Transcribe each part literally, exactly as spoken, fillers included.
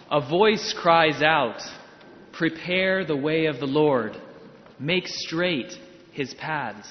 A voice cries out, "Prepare the way of the Lord, make straight his paths."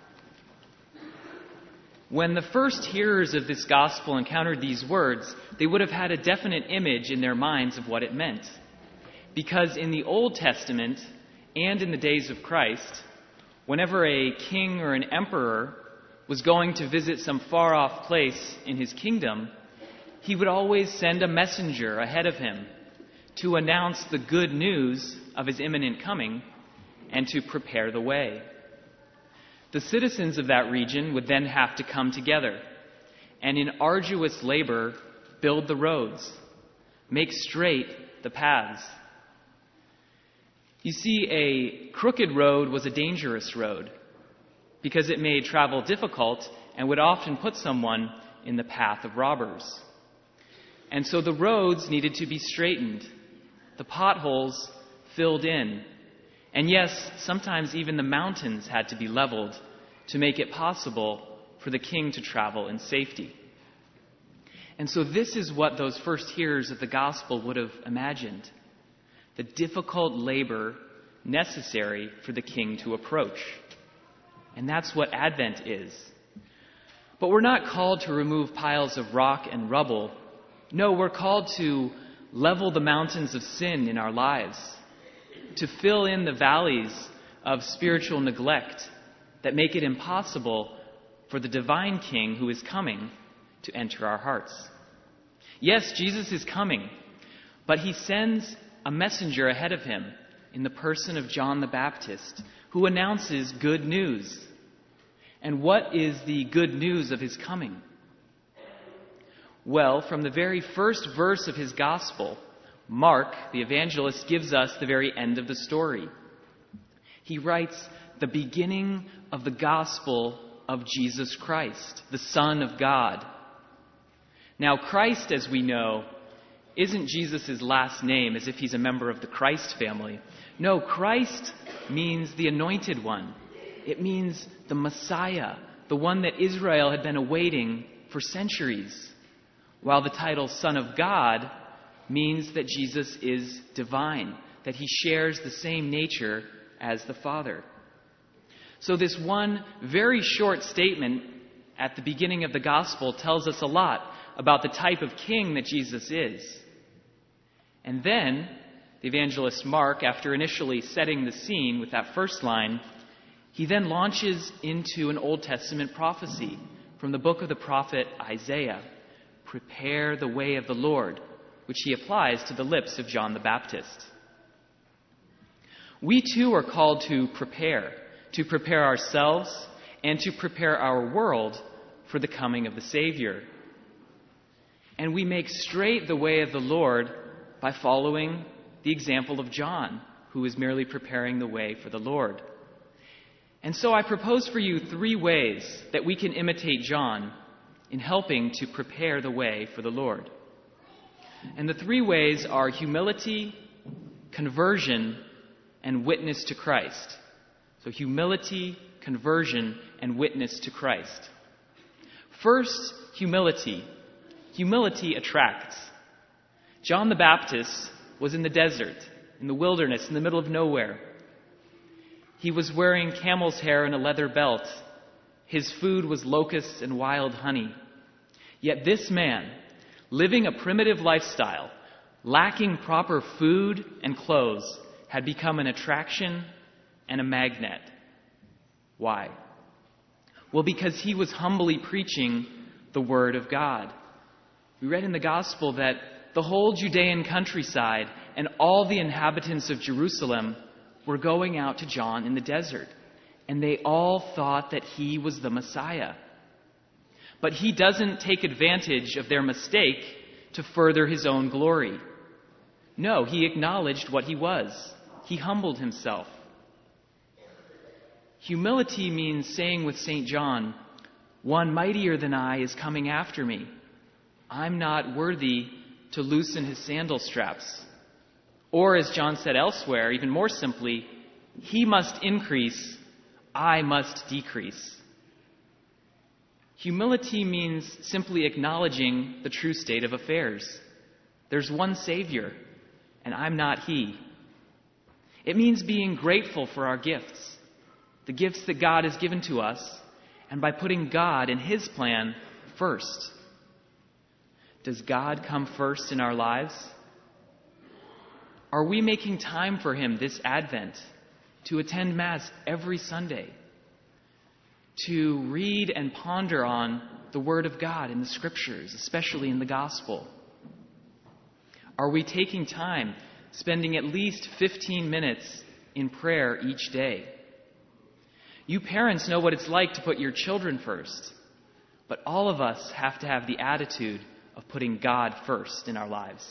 When the first hearers of this gospel encountered these words, they would have had a definite image in their minds of what it meant. Because in the Old Testament and in the days of Christ, whenever a king or an emperor was going to visit some far-off place in his kingdom, he would always send a messenger ahead of him to announce the good news of his imminent coming and to prepare the way. The citizens of that region would then have to come together and in arduous labor build the roads, make straight the paths. You see, a crooked road was a dangerous road because it made travel difficult and would often put someone in the path of robbers. And so the roads needed to be straightened, the potholes filled in, and yes, sometimes even the mountains had to be leveled to make it possible for the king to travel in safety. And so this is what those first hearers of the gospel would have imagined: the difficult labor necessary for the king to approach. And that's what Advent is. But we're not called to remove piles of rock and rubble. No, we're called to level the mountains of sin in our lives, to fill in the valleys of spiritual neglect that make it impossible for the divine King who is coming to enter our hearts. Yes, Jesus is coming, but he sends a messenger ahead of him in the person of John the Baptist, who announces good news. And what is the good news of his coming? Well, from the very first verse of his gospel, Mark, the evangelist, gives us the very end of the story. He writes, "The beginning of the gospel of Jesus Christ, the Son of God." Now, Christ, as we know, isn't Jesus' last name as if he's a member of the Christ family. No, Christ means the anointed one. It means the Messiah, the one that Israel had been awaiting for centuries. While the title Son of God means that Jesus is divine, that he shares the same nature as the Father. So this one very short statement at the beginning of the gospel tells us a lot about the type of king that Jesus is. And then the evangelist Mark, after initially setting the scene with that first line, he then launches into an Old Testament prophecy from the book of the prophet Isaiah. Prepare the way of the Lord, which he applies to the lips of John the Baptist. We too are called to prepare, to prepare ourselves and to prepare our world for the coming of the Savior. And we make straight the way of the Lord by following the example of John, who is merely preparing the way for the Lord. And so I propose for you three ways that we can imitate John in helping to prepare the way for the Lord. And the three ways are humility, conversion, and witness to Christ. So humility, conversion, and witness to Christ. First, humility. Humility attracts. John the Baptist was in the desert, in the wilderness, in the middle of nowhere. He was wearing camel's hair and a leather belt. His food was locusts and wild honey. Yet this man, living a primitive lifestyle, lacking proper food and clothes, had become an attraction and a magnet. Why? Well, because he was humbly preaching the Word of God. We read in the Gospel that the whole Judean countryside and all the inhabitants of Jerusalem were going out to John in the desert, and they all thought that he was the Messiah. But he doesn't take advantage of their mistake to further his own glory. No, he acknowledged what he was. He humbled himself. Humility means saying with Saint John, "One mightier than I is coming after me. I'm not worthy to loosen his sandal straps." Or as John said elsewhere, even more simply, "He must increase, I must decrease." Humility means simply acknowledging the true state of affairs. There's one Savior, and I'm not He. It means being grateful for our gifts, the gifts that God has given to us, and by putting God and His plan first. Does God come first in our lives? Are we making time for Him this Advent to attend Mass every Sunday, to read and ponder on the Word of God in the Scriptures, especially in the Gospel? Are we taking time, spending at least fifteen minutes in prayer each day? You parents know what it's like to put your children first, but all of us have to have the attitude of putting God first in our lives.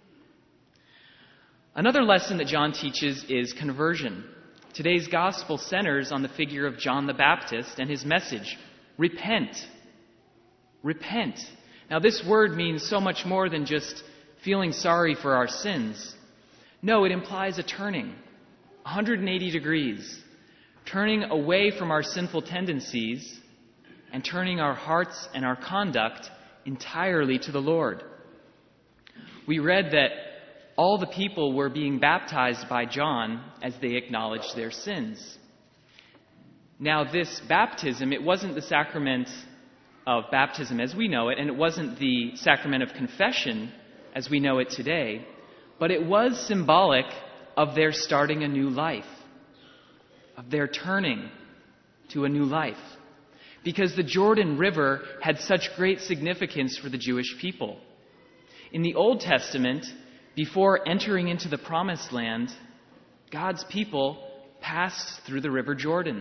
Another lesson that John teaches is conversion. Today's gospel centers on the figure of John the Baptist and his message, repent. Repent. Now, this word means so much more than just feeling sorry for our sins. No, it implies a turning, one hundred eighty degrees, turning away from our sinful tendencies and turning our hearts and our conduct entirely to the Lord. We read that all the people were being baptized by John as they acknowledged their sins. Now, this baptism, it wasn't the sacrament of baptism as we know it, and it wasn't the sacrament of confession as we know it today, but it was symbolic of their starting a new life, of their turning to a new life, because the Jordan River had such great significance for the Jewish people. In the Old Testament, before entering into the Promised Land, God's people passed through the River Jordan.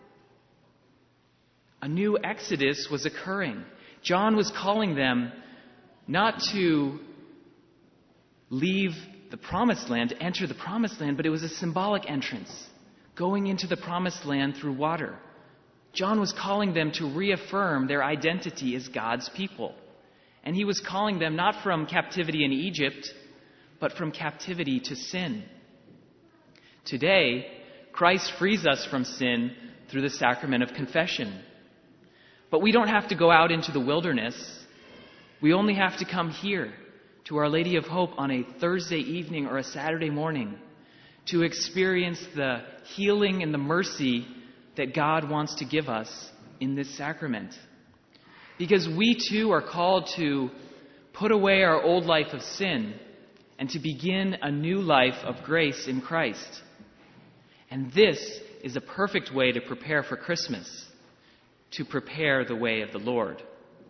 A new exodus was occurring. John was calling them not to leave the Promised Land, to enter the Promised Land, but it was a symbolic entrance, going into the Promised Land through water. John was calling them to reaffirm their identity as God's people. And he was calling them not from captivity in Egypt, but from captivity to sin. Today, Christ frees us from sin through the sacrament of confession. But we don't have to go out into the wilderness. We only have to come here to Our Lady of Hope on a Thursday evening or a Saturday morning to experience the healing and the mercy that God wants to give us in this sacrament. Because we too are called to put away our old life of sin and to begin a new life of grace in Christ. And this is a perfect way to prepare for Christmas, to prepare the way of the Lord.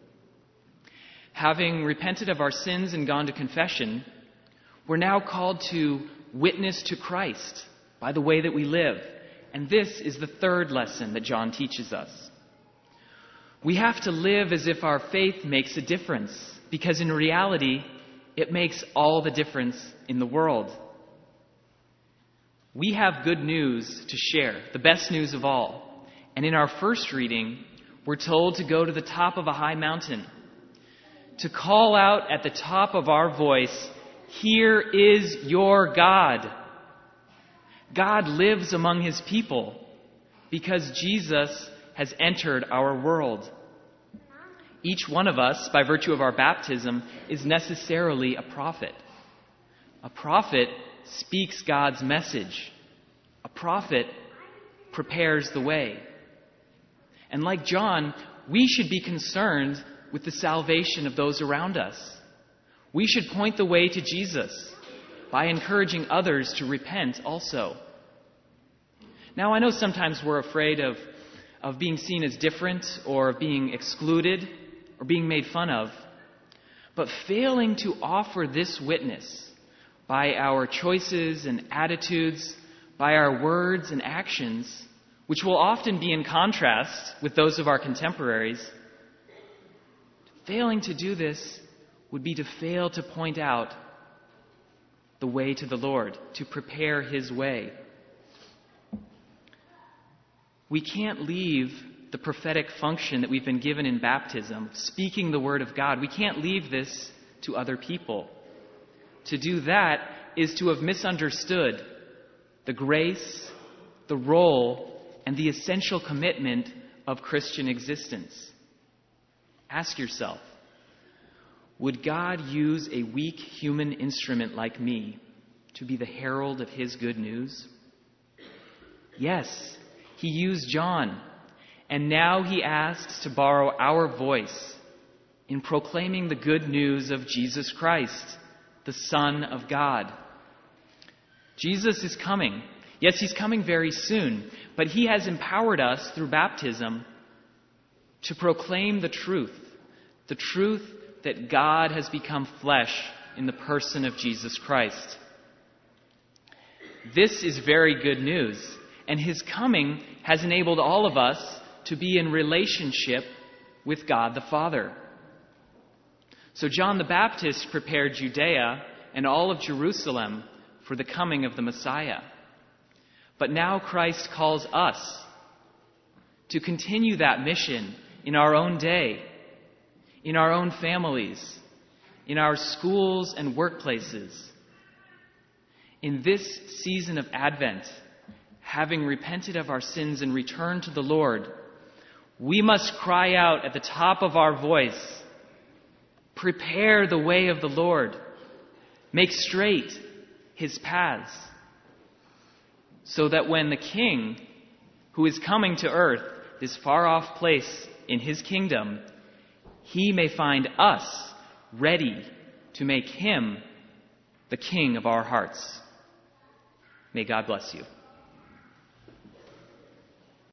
Having repented of our sins and gone to confession, we're now called to witness to Christ by the way that we live. And this is the third lesson that John teaches us. We have to live as if our faith makes a difference, because in reality, it makes all the difference in the world. We have good news to share, the best news of all. And in our first reading, we're told to go to the top of a high mountain, to call out at the top of our voice, "Here is your God." God lives among His people because Jesus has entered our world. Each one of us, by virtue of our baptism, is necessarily a prophet. A prophet speaks God's message. A prophet prepares the way. And like John, we should be concerned with the salvation of those around us. We should point the way to Jesus by encouraging others to repent also. Now, I know sometimes we're afraid of, of being seen as different or being excluded or being made fun of. But failing to offer this witness by our choices and attitudes, by our words and actions, which will often be in contrast with those of our contemporaries, failing to do this would be to fail to point out the way to the Lord, to prepare His way. We can't leave the prophetic function that we've been given in baptism, speaking the Word of God. We can't leave this to other people. To do that is to have misunderstood the grace, the role, and the essential commitment of Christian existence. Ask yourself, would God use a weak human instrument like me to be the herald of his good news? Yes, he used John, and now he asks to borrow our voice in proclaiming the good news of Jesus Christ, the Son of God. Jesus is coming. Yes, he's coming very soon, but he has empowered us through baptism to proclaim the truth, the truth that God has become flesh in the person of Jesus Christ. This is very good news, and his coming has enabled all of us to be in relationship with God the Father. So John the Baptist prepared Judea and all of Jerusalem for the coming of the Messiah. But now Christ calls us to continue that mission in our own day, in our own families, in our schools and workplaces. In this season of Advent, having repented of our sins and returned to the Lord, we must cry out at the top of our voice, "Prepare the way of the Lord. Make straight his paths." So that when the King, who is coming to earth, this far-off place in his kingdom, he may find us ready to make him the King of our hearts. May God bless you.